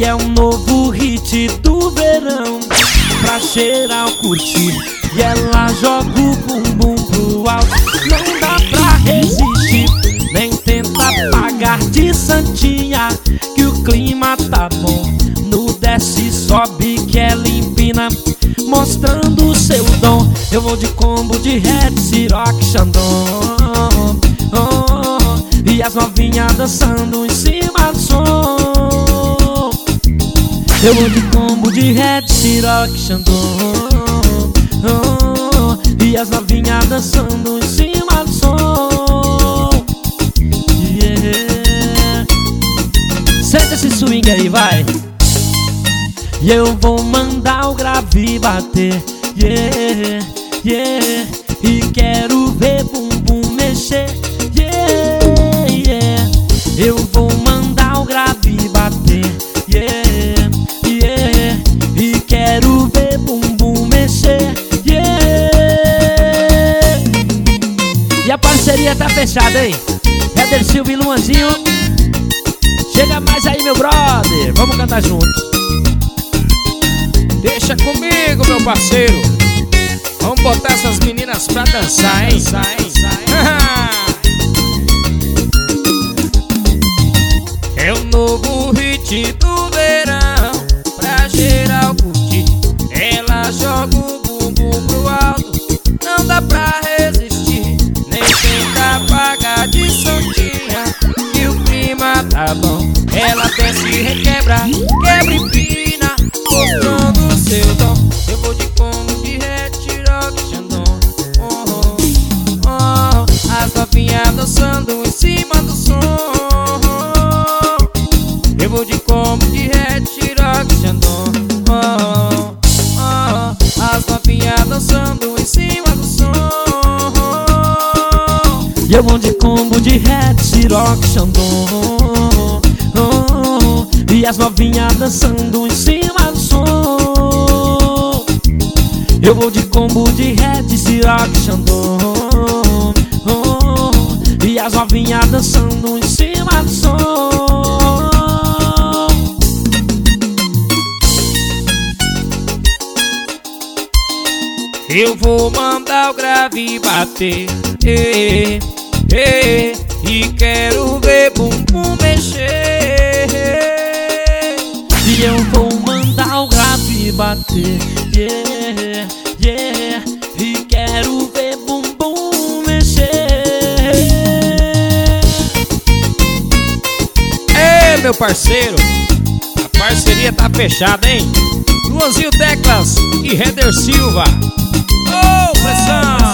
é um novo hit do verão, pra geral curtir. E ela joga o bumbum pro alto, não dá pra resistir, nem tenta pagar de santinha, que o clima tá bom. No desce e sobe que ela empina, mostrando o seu dom. Eu vou de combo de Red, Ciroc, Xandão, e as novinhas dançando em cima do som. Eu vou de combo de Red, Ciroc, Xandão, e as novinhas dançando em cima do som. Yeah. Sente esse swing aí, vai. E eu vou mandar o grave bater, yeah, yeah. E quero ver bumbum mexer, yeah, yeah. Eu vou mandar o grave bater, yeah, yeah. E quero ver bumbum mexer, yeah. E a parceria tá fechada, hein? Éder Silva e Luanzinho. Chega mais aí, meu brother, vamos cantar junto. Deixa comigo, meu parceiro. Vamos botar essas meninas pra dançar, hein? É o novo hit do verão, pra geral curtir. Ela joga o bumbum pro alto, não dá pra resistir, nem tenta pagar de santinha, que o clima tá bom. Ela desce e requebra, quebra e empina, mostrando o seu dom. Eu vou de combo de Red, Ciroc, Xandão, as novinhas dançando em cima do som. Eu vou de combo de Red, Ciroc, Xandão, as novinhas dançando em cima do som. E eu vou de combo de Red, Ciroc, Xandão, e as novinhas dançando em cima do som. Eu vou de combo de Red, Ciroc, Xandão, e as novinhas dançando em cima do som. Eu vou mandar o grave bater, e quero ver bumbum mexer. E eu vou mandar o grave bater, yeah, yeah. E quero ver bumbum mexer. Ei, meu parceiro, a parceria tá fechada, hein? Luanzinho Teclas e Éder Silva. Ô, pressão!